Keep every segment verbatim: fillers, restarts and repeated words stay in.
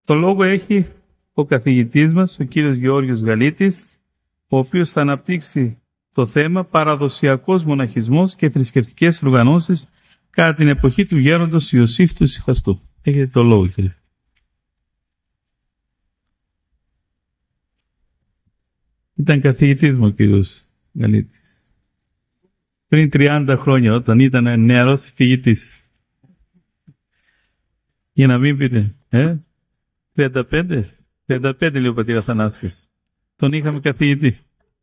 Το λόγο έχει ο καθηγητής μας, ο κύριος Γεώργιος Γαλίτης, ο οποίος θα αναπτύξει το θέμα παραδοσιακός μοναχισμός και θρησκευτικές οργανώσεις κατά την εποχή του γέροντος Ιωσήφ του Ησυχαστού. Έχετε το λόγο, κύριε. Ήταν καθηγητής μου ο κύριος Γαλίτης. Πριν τριάντα χρόνια, όταν ήταν νεαρός φοιτητής. Για να μην πείτε, ε, τριάντα πέντε, τριάντα πέντε λέει ο πατήρ Αθανάσιος. Τον είχαμε καθηγητή.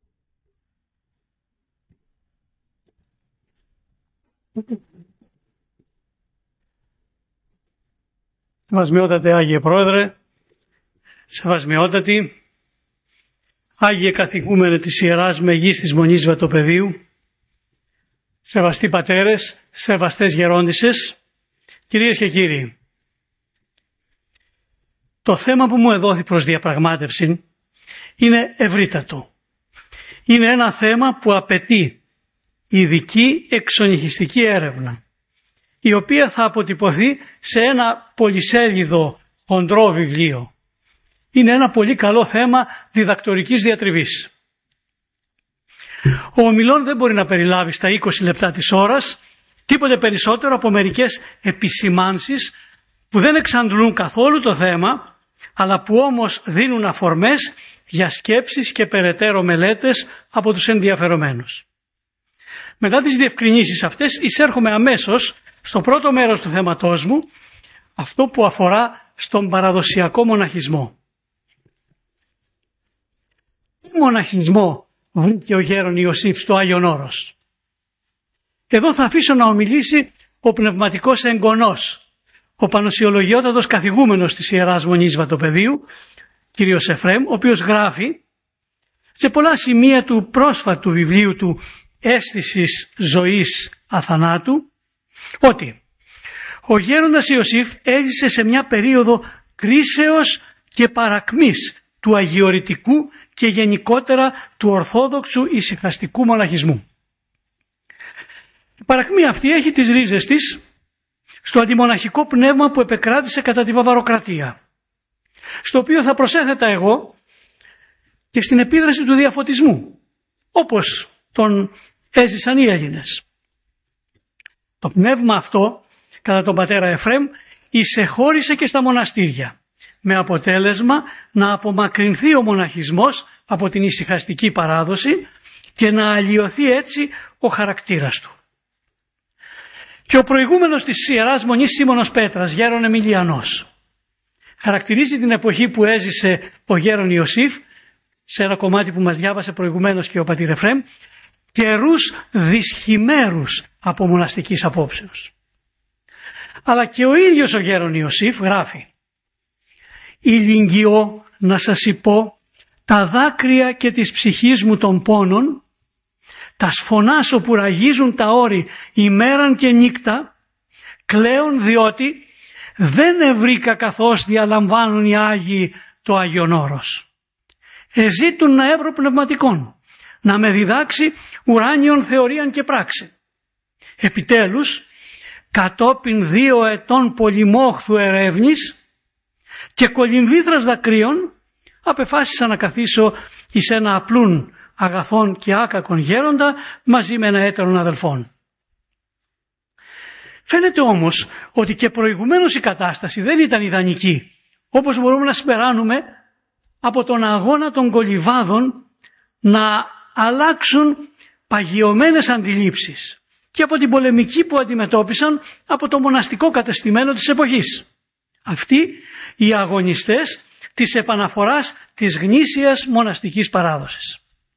Σεβασμιότατε Άγιε Πρόεδρε, σεβασμιότατοι Άγιε καθηγούμενε της Ιεράς Μεγής της Μονής Βατοπεδίου, σεβαστοί πατέρες, σεβαστές γερόντισσες, κυρίες και κύριοι. Το θέμα που μου εδόθη προς διαπραγμάτευση είναι ευρύτατο. Είναι ένα θέμα που απαιτεί ειδική εξονυχιστική έρευνα, η οποία θα αποτυπωθεί σε ένα πολυσέλιδο χοντρό βιβλίο. Είναι ένα πολύ καλό θέμα διδακτορικής διατριβής. Ο ομιλών δεν μπορεί να περιλάβει στα είκοσι λεπτά της ώρας τίποτε περισσότερο από μερικές επισημάνσεις που δεν εξαντλούν καθόλου το θέμα, αλλά που όμως δίνουν αφορμές για σκέψεις και περαιτέρω μελέτες από τους ενδιαφερομένους. Μετά τις διευκρινήσεις αυτές εισέρχομαι αμέσως στο πρώτο μέρος του θέματός μου, αυτό που αφορά στον παραδοσιακό μοναχισμό. Τι μοναχισμό βρήκε ο γέρον Ιωσήφ στο Άγιον Όρος? Εδώ θα αφήσω να ομιλήσει ο πνευματικός εγγονός, ο πανοσιολογιότατος καθηγούμενος της Ιεράς Μονής Βατοπεδίου, κύριος Εφραίμ, ο οποίος γράφει σε πολλά σημεία του πρόσφατου βιβλίου του «Αίσθησης ζωής αθανάτου» ότι ο γέροντας Ιωσήφ έζησε σε μια περίοδο κρίσεως και παρακμής του αγιορητικού και γενικότερα του ορθόδοξου ησυχαστικού μοναχισμού. Η παρακμή αυτή έχει τις ρίζες της στο αντιμοναχικό πνεύμα που επεκράτησε κατά τη Βαβαροκρατία, στο οποίο θα προσέθετα εγώ και στην επίδραση του διαφωτισμού, όπως τον έζησαν οι Έλληνες. Το πνεύμα αυτό, κατά τον πατέρα Εφραίμ, εισεχώρησε και στα μοναστήρια, με αποτέλεσμα να απομακρυνθεί ο μοναχισμός από την ησυχαστική παράδοση και να αλλοιωθεί έτσι ο χαρακτήρας του. Και ο προηγούμενος της Ιεράς Μονής Σίμωνος Πέτρας, γέρον Εμιλιανός, χαρακτηρίζει την εποχή που έζησε ο γέρον Ιωσήφ, σε ένα κομμάτι που μας διάβασε προηγουμένως και ο πατήρ Εφραίμ, καιρούς δυσχημέρους από μοναστικής απόψεως. Αλλά και ο ίδιος ο γέρον Ιωσήφ γράφει: «Ηλιγγυώ να σας υπώ τα δάκρυα και της ψυχής μου των πόνων, τα σφωνάσω που ραγίζουν τα όρη ημέραν και νύκτα, κλαίων διότι δεν ευρήκα καθώς διαλαμβάνουν οι Άγιοι το Άγιον Όρος. Εζήτουν να έβρω πνευματικών, να με διδάξει ουράνιον θεωρίαν και πράξη. Επιτέλους, κατόπιν δύο ετών πολυμόχθου ερεύνης και κολυμβήθρας δακρύων, απεφάσισα να καθίσω εις ένα απλούν αγαθών και άκακον γέροντα μαζί με ένα έτερον αδελφόν». Φαίνεται όμως ότι και προηγουμένως η κατάσταση δεν ήταν ιδανική, όπως μπορούμε να συμπεράνουμε από τον αγώνα των κολυβάδων να αλλάξουν παγιωμένες αντιλήψεις και από την πολεμική που αντιμετώπισαν από το μοναστικό κατεστημένο της εποχής. Αυτοί οι αγωνιστές της επαναφοράς της γνήσιας μοναστικής παράδοσης.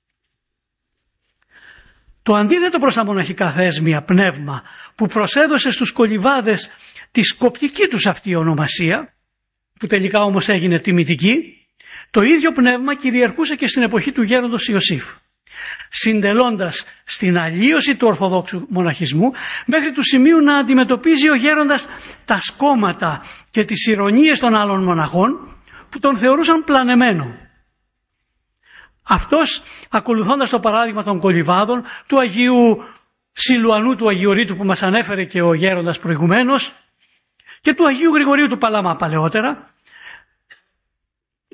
Το αντίθετο προς τα μοναχικά θέσμια πνεύμα που προσέδωσε στους κολυβάδες τη σκοπτική τους αυτή ονομασία, που τελικά όμως έγινε τιμητική, το ίδιο πνεύμα κυριαρχούσε και στην εποχή του γέροντος Ιωσήφ, συντελώντας στην αλλίωση του ορθοδόξου μοναχισμού μέχρι του σημείου να αντιμετωπίζει ο γέροντας τα σκόμματα και τις ηρωνίες των άλλων μοναχών που τον θεωρούσαν πλανεμένο. Αυτός, ακολουθώντας το παράδειγμα των κολυβάδων, του Αγίου Σιλουανού του Αγιορείτου που μας ανέφερε και ο γέροντας προηγουμένως και του Αγίου Γρηγορίου του Παλαμά παλαιότερα,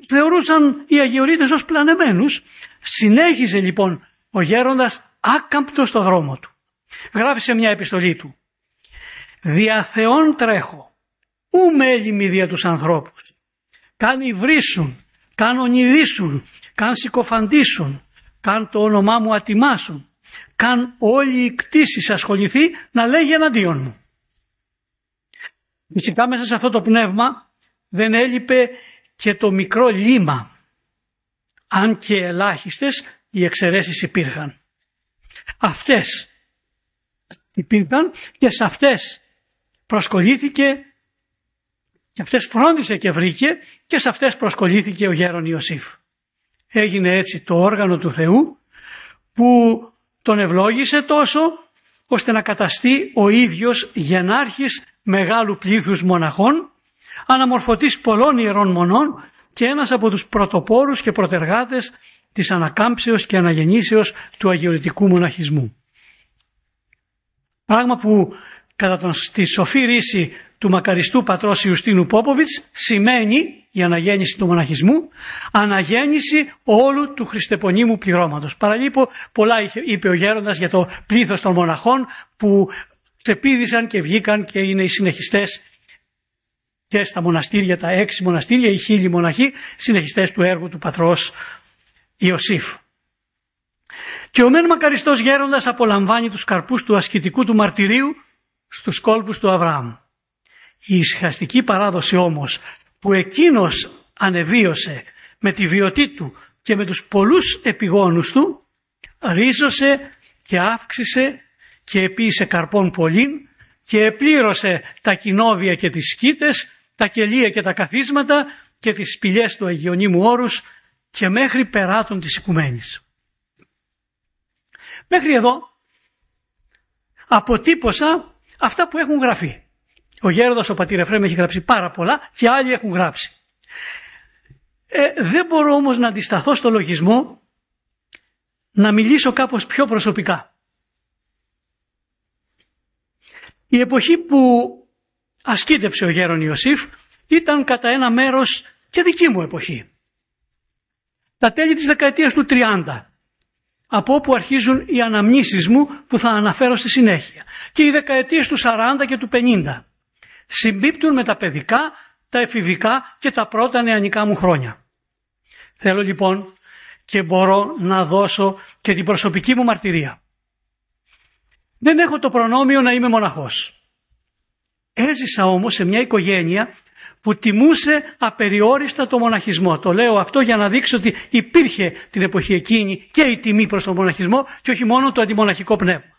θεωρούσαν οι Αγιορείτες ως πλανεμένους. Συνέχιζε λοιπόν ο γέροντας άκαμπτος στο δρόμο του. Γράφει σε μια επιστολή του: «Δια Θεόν τρέχω, ου μέλημι δια τους ανθρώπους. Καν υβρίσουν, καν ονειδήσουν, καν συκοφαντήσουν, καν το όνομά μου ατιμάσουν, καν όλη η κτήσης ασχοληθεί να λέγει εναντίον μου». Φυσικά μέσα σε αυτό το πνεύμα δεν έλειπε και το μικρό λίμα, αν και ελάχιστες οι εξαιρέσεις υπήρχαν. Αυτές υπήρχαν και σε αυτές προσκολήθηκε, και αυτές φρόντισε και βρήκε, και σε αυτές προσκολήθηκε ο γέρον Ιωσήφ. Έγινε έτσι το όργανο του Θεού που τον ευλόγησε τόσο ώστε να καταστεί ο ίδιος γενάρχης μεγάλου πλήθους μοναχών, αναμορφωτής πολλών ιερών μονών και ένας από τους πρωτοπόρους και προτεργάτες της ανακάμψεως και αναγεννήσεως του αγιορειτικού μοναχισμού. Πράγμα που κατά τον, στη σοφή ρίση του μακαριστού πατρός Ιουστίνου Πόποβιτς σημαίνει η αναγέννηση του μοναχισμού, αναγέννηση όλου του χριστεπονίμου πληρώματος. Παραλείπω, πολλά είπε ο γέροντας για το πλήθος των μοναχών που ξεπήδησαν και βγήκαν και είναι οι συνεχιστές και στα μοναστήρια, τα έξι μοναστήρια, οι χίλιοι μοναχοί, συνεχιστές του έργου του πατρός Ιωσήφ. Και ο μεν μακαριστός γέροντας απολαμβάνει τους καρπούς του ασκητικού του μαρτυρίου στους κόλπους του Αβραάμ. Η ησυχαστική παράδοση όμως που εκείνος ανεβίωσε με τη βιωτή του και με τους πολλούς επιγόνους του, ρίζωσε και αύξησε και επίησε καρπών πολλήν και επλήρωσε τα κοινόβια και τις σκήτες, τα κελία και τα καθίσματα και τις σπηλιές του Αγιονύμου Όρους και μέχρι περάτων της οικουμένης. Μέχρι εδώ αποτύπωσα αυτά που έχουν γραφεί. Ο γέροντας ο πατήρ Εφραίμ έχει γράψει πάρα πολλά και άλλοι έχουν γράψει. Ε, δεν μπορώ όμως να αντισταθώ στο λογισμό να μιλήσω κάπως πιο προσωπικά. Η εποχή που ασκήτεψε ο γέρον Ιωσήφ ήταν κατά ένα μέρος και δική μου εποχή. Τα τέλη της δεκαετίας του τριάντα, από όπου αρχίζουν οι αναμνήσεις μου που θα αναφέρω στη συνέχεια, και οι δεκαετίες του σαράντα και του πενήντα συμπίπτουν με τα παιδικά, τα εφηβικά και τα πρώτα νεανικά μου χρόνια. Θέλω λοιπόν και μπορώ να δώσω και την προσωπική μου μαρτυρία. Δεν έχω το προνόμιο να είμαι μοναχός. Έζησα όμως σε μια οικογένεια που τιμούσε απεριόριστα το μοναχισμό. Το λέω αυτό για να δείξω ότι υπήρχε την εποχή εκείνη και η τιμή προς τον μοναχισμό και όχι μόνο το αντιμοναχικό πνεύμα.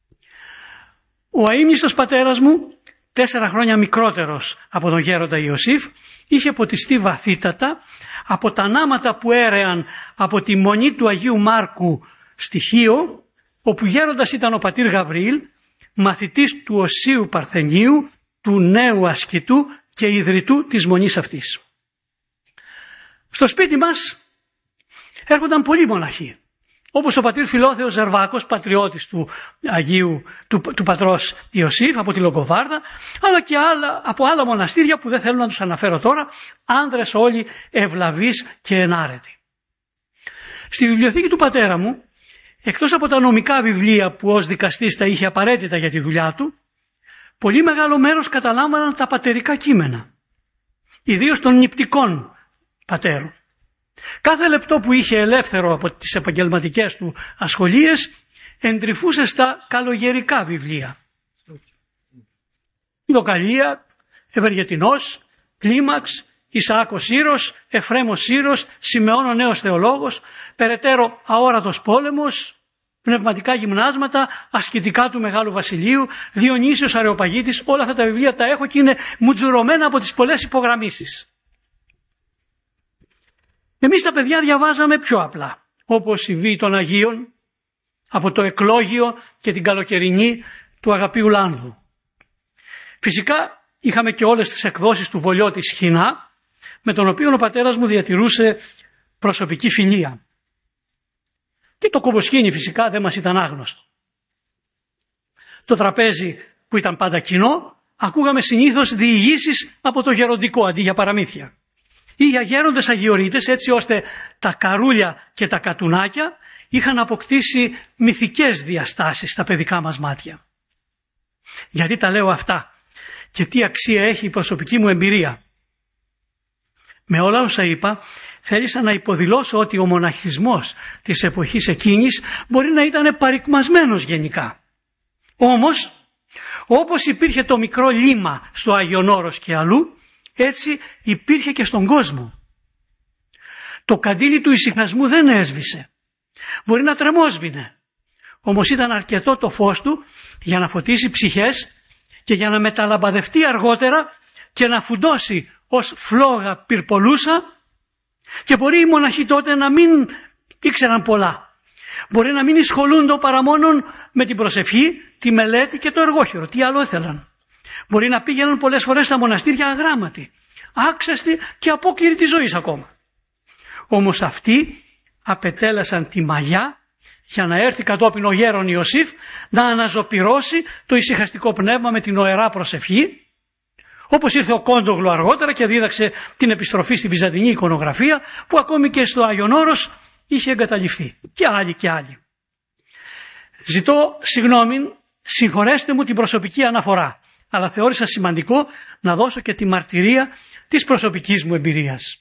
Ο αείμνηστος πατέρας μου, τέσσερα χρόνια μικρότερος από τον γέροντα Ιωσήφ, είχε ποτιστεί βαθύτατα από τα νάματα που έρεαν από τη μονή του Αγίου Μάρκου στη Χίο, όπου γέροντας ήταν ο πατήρ Γαβριήλ, μαθητής του Οσίου Παρθενίου, του νέου ασκητού και ιδρυτού της μονής αυτής. Στο σπίτι μας έρχονταν πολλοί μοναχοί, όπως ο πατήρ Φιλόθεος Ζερβάκος, πατριώτης του Αγίου, του, του πατρός Ιωσήφ από τη Λογκοβάρδα, αλλά και άλλα, από άλλα μοναστήρια που δεν θέλω να τους αναφέρω τώρα, άνδρες όλοι ευλαβείς και ενάρετοι. Στη βιβλιοθήκη του πατέρα μου, εκτός από τα νομικά βιβλία που ως δικαστής τα είχε απαραίτητα για τη δουλειά του, πολύ μεγάλο μέρος καταλάμβαναν τα πατερικά κείμενα, ιδίως των νηπτικών πατέρων. Κάθε λεπτό που είχε ελεύθερο από τις επαγγελματικές του ασχολίες εντρυφούσε στα καλογερικά βιβλία. Λοκαλία, Ευεργετινός, Κλίμαξ, Ισαάκος Σύρος, Εφρέμος Σύρος, Σιμεών ο νέος θεολόγος, περαιτέρω Αόρατος πόλεμος, πνευματικά γυμνάσματα, ασκητικά του Μεγάλου Βασιλείου, Διονύσιος Αρεοπαγίτης, όλα αυτά τα βιβλία τα έχω και είναι μουτζουρωμένα από τις πολλές υπογραμμίσεις. Εμείς τα παιδιά διαβάζαμε πιο απλά, όπως η Βίη των Αγίων, από το Εκλόγιο και την Καλοκαιρινή του Αγαπίου Λάνδου. Φυσικά είχαμε και όλες τις εκδόσεις του Βολιώτη Σχοινά, με τον οποίο ο πατέρας μου διατηρούσε προσωπική φιλία. Και το κομποσκήνι φυσικά δεν μας ήταν άγνωστο. Το τραπέζι που ήταν πάντα κοινό, ακούγαμε συνήθως διηγήσεις από το γεροντικό αντί για παραμύθια. ή αγέροντες αγιορείτες, έτσι ώστε τα καρούλια και τα κατουνάκια είχαν αποκτήσει μυθικές διαστάσεις στα παιδικά μας μάτια. Γιατί τα λέω αυτά και τι αξία έχει η προσωπική μου εμπειρία? Με όλα όσα είπα, θέλησα να υποδηλώσω ότι ο μοναχισμός της εποχής εκείνης μπορεί να ήταν παρικμασμένος γενικά. Όμως, όπως υπήρχε το μικρό λίμα στο Άγιον Όρος και αλλού, έτσι υπήρχε και στον κόσμο. Το καντήλι του ησυχασμού δεν έσβησε. Μπορεί να τρεμόσβηνε. Όμως ήταν αρκετό το φως του για να φωτίσει ψυχές και για να μεταλαμπαδευτεί αργότερα και να φουντώσει ως φλόγα πυρπολούσα, και μπορεί οι μοναχοί τότε να μην ήξεραν πολλά. Μπορεί να μην ασχολούνται παρά μόνον με την προσευχή, τη μελέτη και το εργόχειρο. Τι άλλο ήθελαν? Μπορεί να πήγαιναν πολλές φορές στα μοναστήρια αγράμματοι, άξαστοι και απόκληροι της ζωής ακόμα. Όμως αυτοί απετέλεσαν τη μαγιά για να έρθει κατόπιν ο γέρον Ιωσήφ να αναζωπυρώσει το ησυχαστικό πνεύμα με την οερά προσευχή, όπως ήρθε ο Κόντογλου αργότερα και δίδαξε την επιστροφή στη βυζαντινή εικονογραφία, που ακόμη και στο Άγιον Όρος είχε εγκαταλειφθεί, και άλλοι και άλλοι. Ζητώ συγγνώμη, συγχωρέστε μου την προσωπική αναφορά, αλλά θεώρησα σημαντικό να δώσω και τη μαρτυρία της προσωπικής μου εμπειρίας.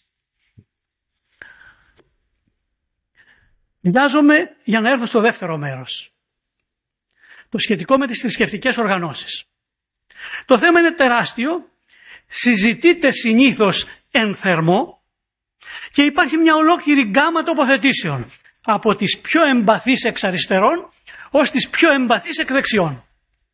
Βιάζομαι για να έρθω στο δεύτερο μέρος, το σχετικό με τις θρησκευτικές οργανώσεις. Το θέμα είναι τεράστιο, συζητείται συνήθως εν θερμό και υπάρχει μια ολόκληρη γκάμα τοποθετήσεων, από τις πιο εμπαθείς εξ αριστερών ως τις πιο εμπαθείς εκ δεξιών.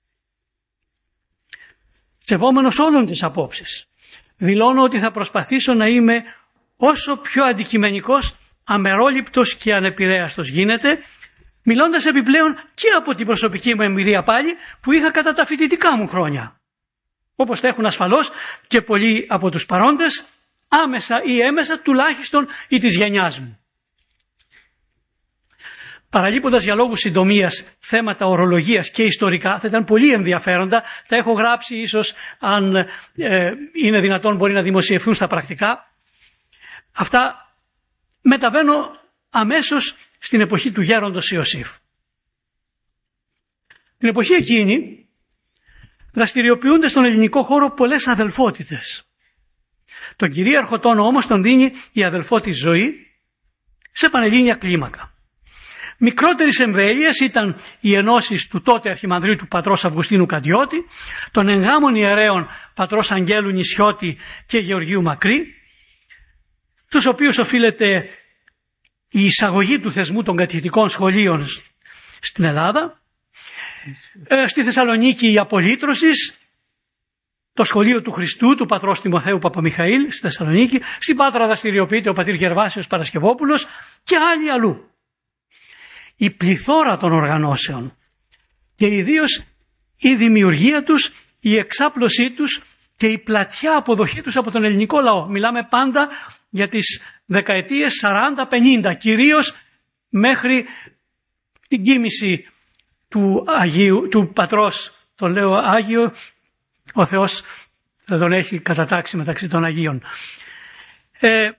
Σεβόμενος όλων τις απόψεις, δηλώνω ότι θα προσπαθήσω να είμαι όσο πιο αντικειμενικός, αμερόληπτος και ανεπηρέαστος γίνεται, μιλώντας επιπλέον και από την προσωπική μου εμπειρία πάλι που είχα κατά τα φοιτητικά μου χρόνια, όπως θα έχουν ασφαλώς και πολλοί από τους παρόντες, άμεσα ή έμεσα τουλάχιστον ή της γενιάς μου. Παραλείποντας για λόγους συντομίας θέματα ορολογίας και ιστορικά, θα ήταν πολύ ενδιαφέροντα, τα έχω γράψει, ίσως αν ε, είναι δυνατόν μπορεί να δημοσιευθούν στα πρακτικά. Αυτά μεταβαίνω αμέσως στην εποχή του γέροντος Ιωσήφ. Την εποχή εκείνη δραστηριοποιούνται στον ελληνικό χώρο πολλές αδελφότητες. Τον κυρίαρχο τόνο όμως τον δίνει η αδελφότης ζωή σε πανελλήνια κλίμακα. Μικρότερης εμβέλειας ήταν οι ενώσεις του τότε αρχιμανδρίου του πατρός Αυγουστίνου Καντιώτη, των εγγάμων ιερέων πατρός Αγγέλου Νησιώτη και Γεωργίου Μακρύ, στους οποίους οφείλεται η εισαγωγή του θεσμού των κατηχητικών σχολείων στην Ελλάδα. Ε, στη Θεσσαλονίκη η απολύτρωσης, το σχολείο του Χριστού του πατρός Τιμοθέου Παπαμιχαήλ στη Θεσσαλονίκη, στην Πάτρα δραστηριοποιείται ο πατήρ Γερβάσιος Παρασκευόπουλος και άλλοι αλλού. Η πληθώρα των οργανώσεων και ιδίως η δημιουργία τους, η εξάπλωσή τους και η πλατιά αποδοχή τους από τον ελληνικό λαό. Μιλάμε πάντα για τις δεκαετίες σαράντα πενήντα, κυρίως μέχρι την κοίμηση του, Αγίου, του πατρός, τον λέω Άγιο, ο Θεός θα τον έχει κατατάξει μεταξύ των Αγίων. Ε,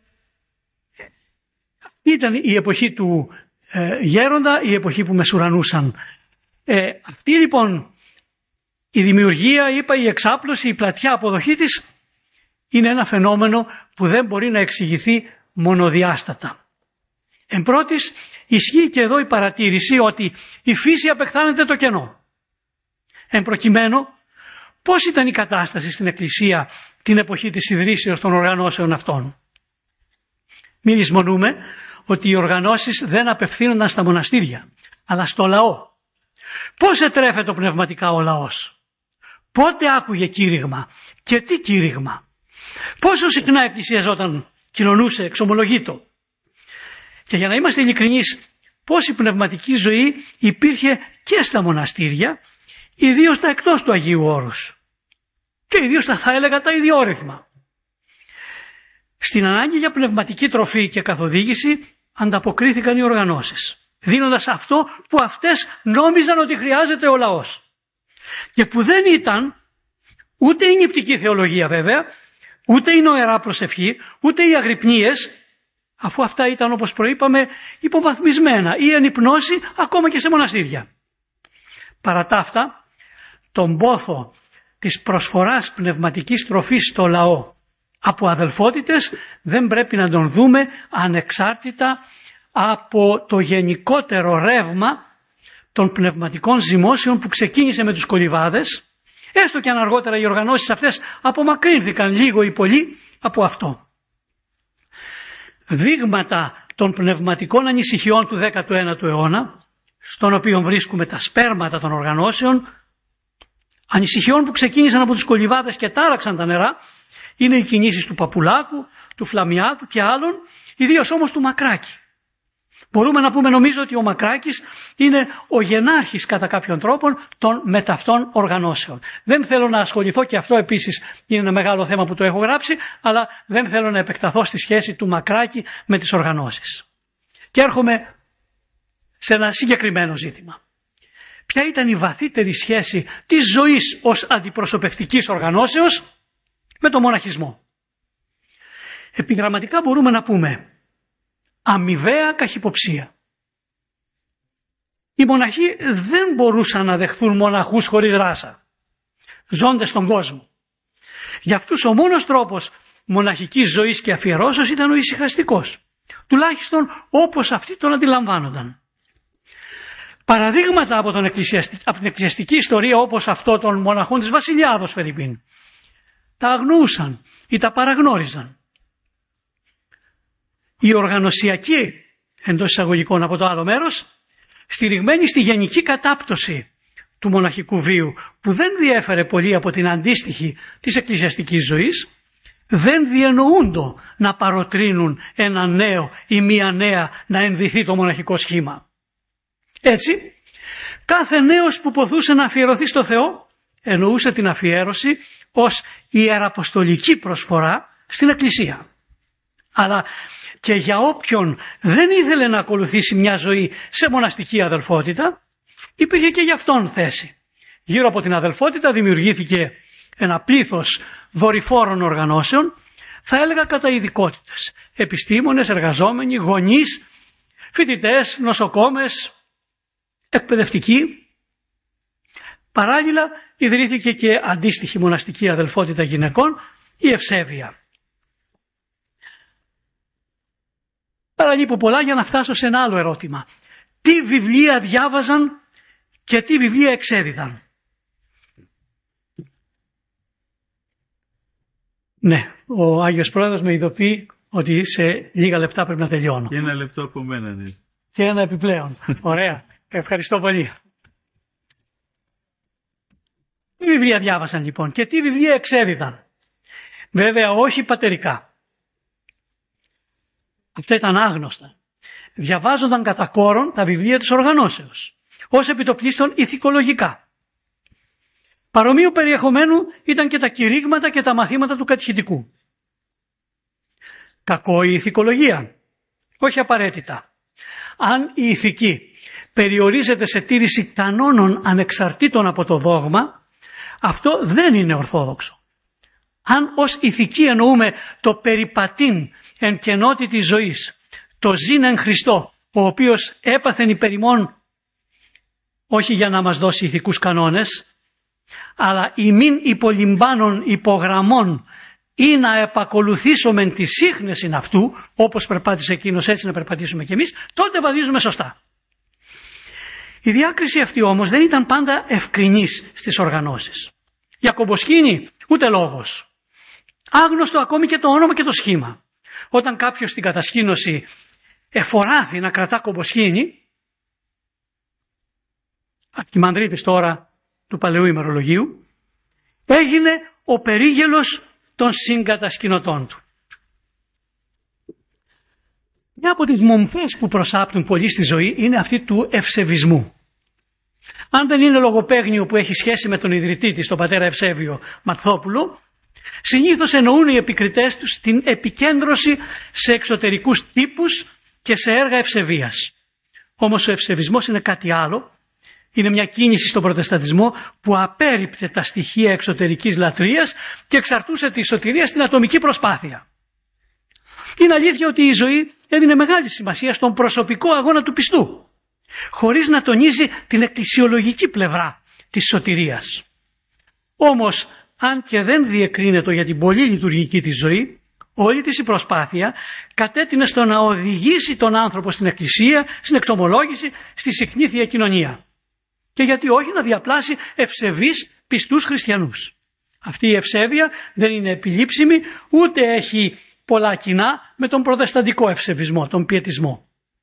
ήταν η εποχή του ε, γέροντα, η εποχή που μεσουρανούσαν. Ε, αυτή λοιπόν η δημιουργία, είπα, η εξάπλωση, η πλατιά αποδοχή της είναι ένα φαινόμενο που δεν μπορεί να εξηγηθεί μονοδιάστατα. Εν πρώτης, ισχύει και εδώ η παρατήρηση ότι η φύση απεχθάνεται το κενό. Εν προκειμένου, πώς ήταν η κατάσταση στην Εκκλησία την εποχή της ιδρύσεως των οργανώσεων αυτών? Μην λησμονούμε ότι οι οργανώσεις δεν απευθύνονταν στα μοναστήρια, αλλά στο λαό. Πώς ετρέφεται πνευματικά ο λαός? Πότε άκουγε κήρυγμα και τι κήρυγμα? Πόσο συχνά εκκλησιαζόταν, κοινωνούσε, εξομολογείτο? Και για να είμαστε ειλικρινείς, πόση πνευματική ζωή υπήρχε και στα μοναστήρια, ιδίως τα εκτός του Αγίου Όρους. Και ιδίως τα, θα έλεγα, τα ιδιόρυθμα. Στην ανάγκη για πνευματική τροφή και καθοδήγηση ανταποκρίθηκαν οι οργανώσεις, δίνοντας αυτό που αυτές νόμιζαν ότι χρειάζεται ο λαός. Και που δεν ήταν ούτε η νηπτική θεολογία βέβαια, ούτε η νοερά προσευχή, ούτε οι αγρυπνίες, αφού αυτά ήταν, όπως προείπαμε, υποβαθμισμένα ή εν υπνώση ακόμα και σε μοναστήρια. Παρά τα αυτά, τον πόθο της προσφοράς πνευματικής τροφής στο λαό από αδελφότητες δεν πρέπει να τον δούμε ανεξάρτητα από το γενικότερο ρεύμα των πνευματικών ζυμώσεων που ξεκίνησε με τους κολυβάδες, έστω και αν αργότερα οι οργανώσεις αυτές απομακρύνθηκαν λίγο ή πολύ από αυτό. Δείγματα των πνευματικών ανησυχιών του δέκατου ένατου αιώνα, στον οποίο βρίσκουμε τα σπέρματα των οργανώσεων, ανησυχιών που ξεκίνησαν από τους κολυβάδες και τάραξαν τα νερά, είναι οι κινήσεις του Παπουλάκου, του Φλαμιάδου και άλλων, ιδίως όμως του Μακράκη. Μπορούμε να πούμε, νομίζω, ότι ο Μακράκης είναι ο γενάρχης κατά κάποιον τρόπο των μεταυτών οργανώσεων. Δεν θέλω να ασχοληθώ, και αυτό επίσης είναι ένα μεγάλο θέμα που το έχω γράψει, αλλά δεν θέλω να επεκταθώ στη σχέση του Μακράκη με τις οργανώσεις. Και έρχομαι σε ένα συγκεκριμένο ζήτημα. Ποια ήταν η βαθύτερη σχέση της ζωής ως αντιπροσωπευτικής οργανώσεως με το μοναχισμό? Επιγραμματικά μπορούμε να πούμε αμοιβαία καχυποψία. Οι μοναχοί δεν μπορούσαν να δεχθούν μοναχούς χωρίς ράσα, ζώντες στον κόσμο. Για αυτούς ο μόνος τρόπος μοναχικής ζωής και αφιερώσεως ήταν ο ησυχαστικός, τουλάχιστον όπως αυτοί τον αντιλαμβάνονταν. Παραδείγματα από, τον εκκλησιαστι... από την εκκλησιαστική ιστορία, όπως αυτό των μοναχών της Βασιλιάδος φερειπίν, τα αγνοούσαν ή τα παραγνώριζαν. Οι οργανωσιακοί, εντός εισαγωγικών από το άλλο μέρος, στηριγμένοι στη γενική κατάπτωση του μοναχικού βίου, που δεν διέφερε πολύ από την αντίστοιχη της εκκλησιαστικής ζωής, δεν διενοούντο να παροτρύνουν ένα νέο ή μία νέα να ενδυθεί το μοναχικό σχήμα. Έτσι, κάθε νέος που ποθούσε να αφιερωθεί στο Θεό εννοούσε την αφιέρωση ως ιεραποστολική προσφορά στην Εκκλησία. Αλλά και για όποιον δεν ήθελε να ακολουθήσει μια ζωή σε μοναστική αδελφότητα, υπήρχε και γι' αυτόν θέση. Γύρω από την αδελφότητα δημιουργήθηκε ένα πλήθος δορυφόρων οργανώσεων, θα έλεγα κατά ειδικότητες. Επιστήμονες, εργαζόμενοι, γονείς, φοιτητές, νοσοκόμες, εκπαιδευτικοί. Παράλληλα ιδρύθηκε και αντίστοιχη μοναστική αδελφότητα γυναικών, η Ευσέβεια. Παραλείπω πολλά για να φτάσω σε ένα άλλο ερώτημα. Τι βιβλία διάβαζαν και τι βιβλία εξέδιδαν? Ναι, ο Άγιος Πρόεδρος με ειδοποιεί ότι σε λίγα λεπτά πρέπει να τελειώνω. Και ένα λεπτό από μένα, ναι. Και ένα επιπλέον. Ωραία. Ευχαριστώ πολύ. Τι βιβλία διάβασαν λοιπόν και τι βιβλία εξέδιδαν? Βέβαια όχι πατερικά. Αυτά ήταν άγνωστα. Διαβάζονταν κατά κόρον τα βιβλία της οργανώσεως, ως επιτοπλίστων ηθικολογικά. Παρομοίου περιεχομένου ήταν και τα κηρύγματα και τα μαθήματα του κατηχητικού. Κακό η ηθικολογία? Όχι απαραίτητα. Αν η ηθική περιορίζεται σε τήρηση κανόνων ανεξαρτήτων από το δόγμα, αυτό δεν είναι ορθόδοξο. Αν ως ηθική εννοούμε το περιπατήν εν κενότη της ζωής, το ζήν εν Χριστώ, ο οποίος έπαθεν υπερημών όχι για να μας δώσει ηθικούς κανόνες, αλλά ημίν υπολυμπάνων υπογραμμών ή να επακολουθήσουμε τη σύχνεση αυτού, όπως περπάτησε εκείνος έτσι να περπατήσουμε κι εμείς, τότε βαδίζουμε σωστά. Η διάκριση αυτή όμως δεν ήταν πάντα ευκρινής στις οργανώσεις. Για κομποσκήνη ούτε λόγος. Άγνωστο ακόμη και το όνομα και το σχήμα. Όταν κάποιος στην κατασκήνωση εφοράθη να κρατά κομποσκήνη, Αρχιμανδρίτης τώρα του Παλαιού Ημερολογίου, έγινε ο περίγελος των συγκατασκηνωτών του. Μια από τις μομφές που προσάπτουν πολύ στη ζωή είναι αυτή του ευσεβισμού. Αν δεν είναι λογοπαίγνιο που έχει σχέση με τον ιδρυτή της, τον πατέρα Ευσέβιο Μαρθόπουλο, συνήθως εννοούν οι επικριτές τους την επικέντρωση σε εξωτερικούς τύπους και σε έργα ευσεβίας. Όμως ο ευσεβισμός είναι κάτι άλλο είναι μια κίνηση στον προτεσταντισμό που απέρριπτε τα στοιχεία εξωτερικής λατρείας και εξαρτούσε τη σωτηρία στην ατομική προσπάθεια. Είναι αλήθεια ότι η ζωή έδινε μεγάλη σημασία στον προσωπικό αγώνα του πιστού, χωρίς να τονίζει την εκκλησιολογική πλευρά της σωτηρίας. Όμως, αν και δεν διεκρίνεται για την πολύ λειτουργική της ζωή, όλη της η προσπάθεια κατέτεινε στο να οδηγήσει τον άνθρωπο στην εκκλησία, στην εξομολόγηση, στη συχνή Θεία Κοινωνία. Και γιατί όχι να διαπλάσει ευσεβείς πιστούς χριστιανούς. Αυτή η ευσέβεια δεν είναι επιλήψιμη, ούτε έχει πολλά κοινά με τον προτεσταντικό ευσεβισμό, τον πιετισμό.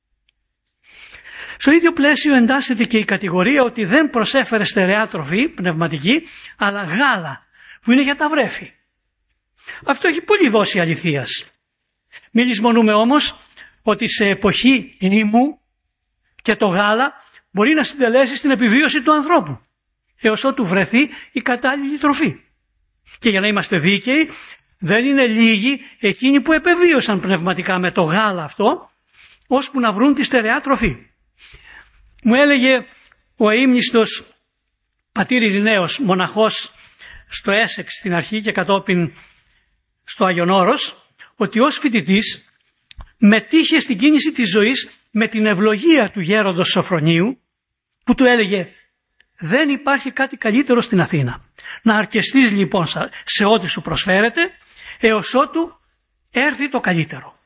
Στο ίδιο πλαίσιο εντάσσεται και η κατηγορία ότι δεν προσέφερε στερεά τροφή πνευματική, αλλά γάλα που είναι για τα βρέφη. Αυτό έχει πολύ δόση αληθείας. Μη λησμονούμε όμως ότι σε εποχή λοιμού και το γάλα μπορεί να συντελέσει στην επιβίωση του ανθρώπου, έως ότου βρεθεί η κατάλληλη τροφή. Και για να είμαστε δίκαιοι, δεν είναι λίγοι εκείνοι που επεβίωσαν πνευματικά με το γάλα αυτό, ώσπου να βρουν τη στερεά τροφή. Μου έλεγε ο αείμνηστος πατήρ Ειρηναίος, μοναχός στο Έσεξ στην αρχή και κατόπιν στο Άγιον Όρος, ότι ως φοιτητής μετήχε στην κίνηση της ζωής με την ευλογία του γέροντος Σοφρονίου, που του έλεγε δεν υπάρχει κάτι καλύτερο στην Αθήνα. Να αρκεστείς λοιπόν σε ό,τι σου προσφέρεται έως ότου έρθει το καλύτερο.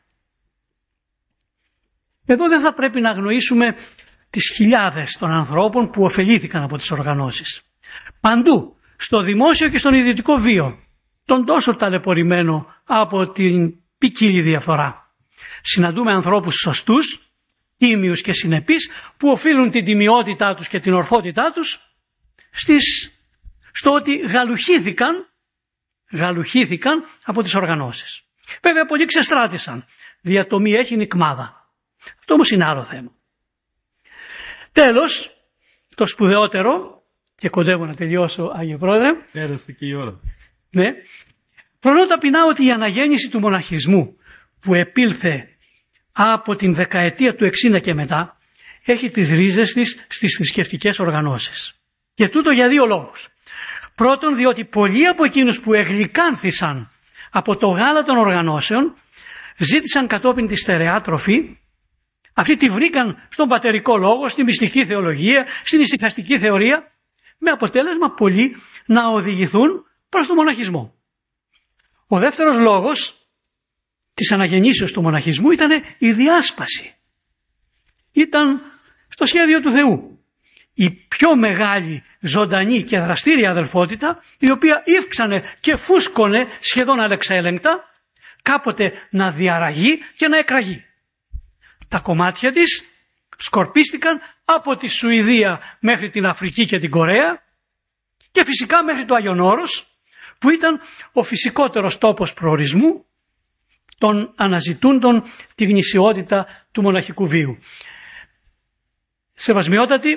Εδώ δεν θα πρέπει να αγνοήσουμε τις χιλιάδες των ανθρώπων που ωφελήθηκαν από τις οργανώσεις. Παντού, στο δημόσιο και στον ιδιωτικό βίο, τον τόσο ταλαιπωρημένο από την ποικίλη διαφθορά. Συναντούμε ανθρώπους σωστούς, τίμιους και συνεπείς, που οφείλουν την τιμιότητά τους και την ορθότητά τους στις, στο ότι γαλουχήθηκαν, γαλουχήθηκαν από τις οργανώσεις. Βέβαια πολλοί ξεστράτησαν, διατομή έχει νικμάδα. Αυτό όμως είναι άλλο θέμα. Τέλος, το σπουδαιότερο, και κοντεύω να τελειώσω, Άγιε Πρόεδρε. Πέρασε και η ώρα. Ναι. Φρονώ ταπεινά ότι η αναγέννηση του μοναχισμού που επήλθε από την δεκαετία του εξήντα και μετά έχει τις ρίζες της στις θρησκευτικές οργανώσεις. Και τούτο για δύο λόγους. Πρώτον, διότι πολλοί από εκείνους που εγλυκάνθησαν από το γάλα των οργανώσεων ζήτησαν κατόπιν τη στερεά τροφή. Αυτοί τη βρήκαν στον πατερικό λόγο, στη μυστική θεολογία, στην ησυχαστική θεωρία, με αποτέλεσμα πολλοί να οδηγηθούν προς τον μοναχισμό. Ο δεύτερος λόγος της αναγεννήσεως του μοναχισμού ήταν η διάσπαση. Ήταν στο σχέδιο του Θεού η πιο μεγάλη ζωντανή και δραστήρια αδελφότητα, η οποία ύφξανε και φούσκωνε σχεδόν αλεξέλεγκτα, κάποτε να διαραγεί και να εκραγεί. Τα κομμάτια της σκορπίστηκαν από τη Σουηδία μέχρι την Αφρική και την Κορέα και φυσικά μέχρι το Άγιον Όρος, που ήταν ο φυσικότερος τόπος προορισμού των αναζητούντων τη γνησιότητα του μοναχικού βίου. Σεβασμιότατοι,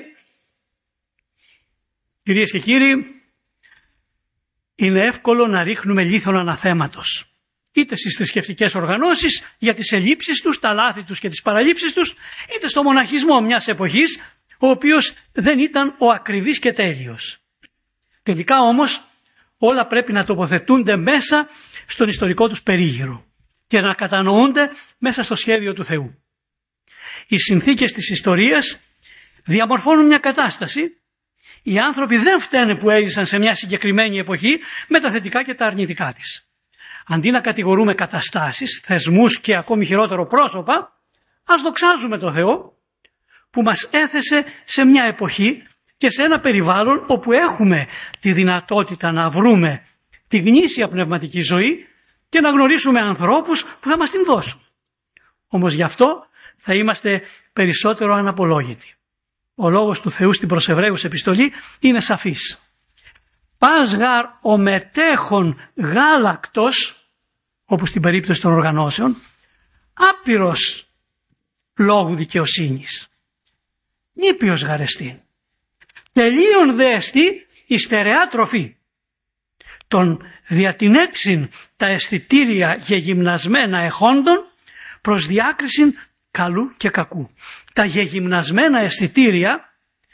κυρίες και κύριοι, είναι εύκολο να ρίχνουμε λίθον αναθέματος, είτε στις θρησκευτικές οργανώσεις για τις ελλείψεις τους, τα λάθη τους και τις παραλήψεις τους, είτε στο μοναχισμό μιας εποχής, ο οποίος δεν ήταν ο ακριβής και τέλειος. Τελικά όμως όλα πρέπει να τοποθετούνται μέσα στον ιστορικό τους περίγυρο και να κατανοούνται μέσα στο σχέδιο του Θεού. Οι συνθήκες της ιστορίας διαμορφώνουν μια κατάσταση. Οι άνθρωποι δεν φταίνε που έζησαν σε μια συγκεκριμένη εποχή με τα θετικά και τα αρνητικά της. Αντί να κατηγορούμε καταστάσεις, θεσμούς και ακόμη χειρότερο πρόσωπα, ας δοξάζουμε τον Θεό που μας έθεσε σε μια εποχή και σε ένα περιβάλλον όπου έχουμε τη δυνατότητα να βρούμε τη γνήσια πνευματική ζωή και να γνωρίσουμε ανθρώπους που θα μας την δώσουν. Όμως γι' αυτό θα είμαστε περισσότερο αναπολόγητοι. Ο λόγος του Θεού στην προς Εβραίους επιστολή είναι σαφής. Πας γαρ ο μετέχων γάλακτος, όπως στην περίπτωση των οργανώσεων, άπειρος λόγου δικαιοσύνης. Νήπιος γαρεστήν. Τελείων δέστη η στερεά τροφή. Τον διατηνέξιν τα αισθητήρια γεγυμνασμένα εχόντων προς διάκρισιν καλού και κακού. Τα γεγυμνασμένα αισθητήρια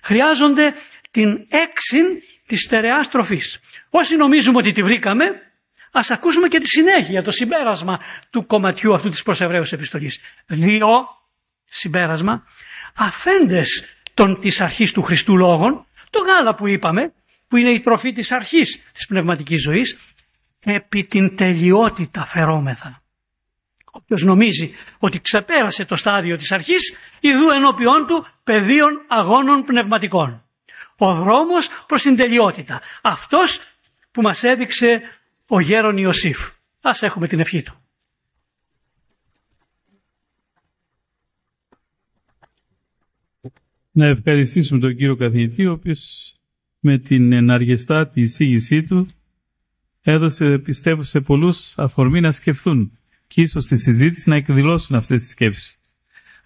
χρειάζονται την έξιν της στερεάς τροφής. Όσοι νομίζουμε ότι τη βρήκαμε, ας ακούσουμε και τη συνέχεια, το συμπέρασμα του κομματιού αυτού της προς Εβραίους επιστολής. Δύο, συμπέρασμα, αφέντες των της αρχής του Χριστού λόγων, το γάλα που είπαμε, που είναι η τροφή της αρχής της πνευματικής ζωής, επί την τελειότητα φερόμεθα. Όποιος νομίζει ότι ξεπέρασε το στάδιο της αρχής, ιδού ενώπιόν του πεδίων αγώνων πνευματικών. Ο δρόμος προς την τελειότητα. Αυτός που μας έδειξε ο γέρον Ιωσήφ. Ας έχουμε την ευχή του. Να ευχαριστήσουμε τον κύριο καθηγητή, ο οποίος με την εναργεστάτη εισήγησή του έδωσε, πιστεύω, σε πολλούς αφορμή να σκεφτούν και ίσως στη συζήτηση να εκδηλώσουν αυτές τις σκέψεις.